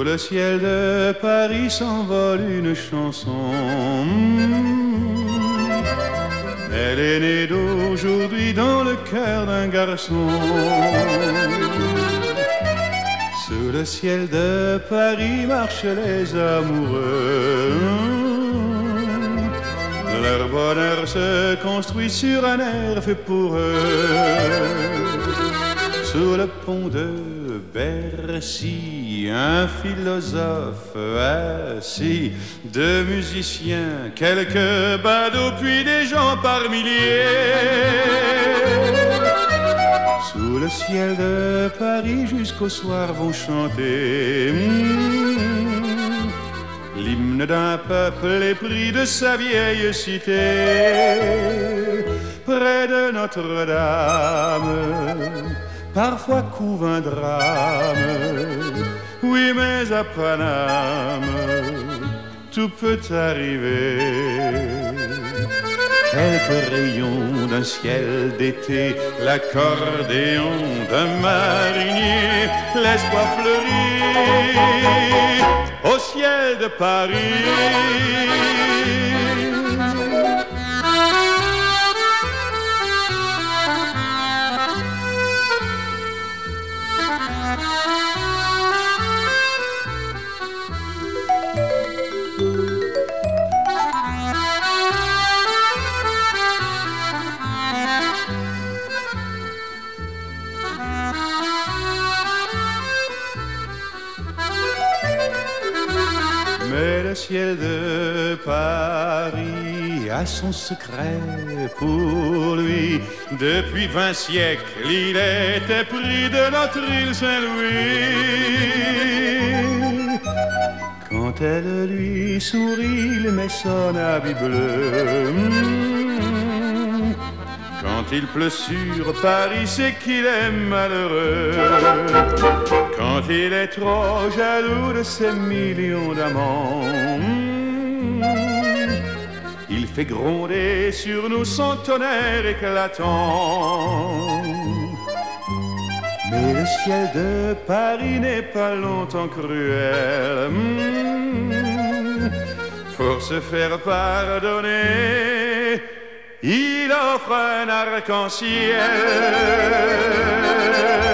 le ciel de Paris s'envole une chanson. Elle est née d'aujourd'hui dans le cœur d'un garçon. Sous le ciel de Paris marchent les amoureux. Leur bonheur se construit sur un air fait pour eux. Sous le pont de Bercy, un philosophe assis, deux musiciens, quelques badauds, puis des gens par milliers. Sous le ciel de Paris jusqu'au soir vont chanter l'hymne d'un peuple épris de sa vieille cité. Près de Notre-Dame, parfois couve un drame. Oui, mais à Paname, tout peut arriver. Quelques rayons d'un ciel d'été, l'accordéon d'un marinier, l'espoir fleurit au ciel de Paris. Mais le ciel de Paris a son secret pour lui. Depuis 20 siècles, il était pris de notre île Saint-Louis. Quand elle lui sourit, il met son habit bleu. Quand il pleut sur Paris, c'est qu'il est malheureux. Quand il est trop jaloux de ses millions d'amants, il fait gronder sur nous son tonnerre éclatant. Mais le ciel de Paris n'est pas longtemps cruel. Pour se faire pardonner, il offre un arc-en-ciel.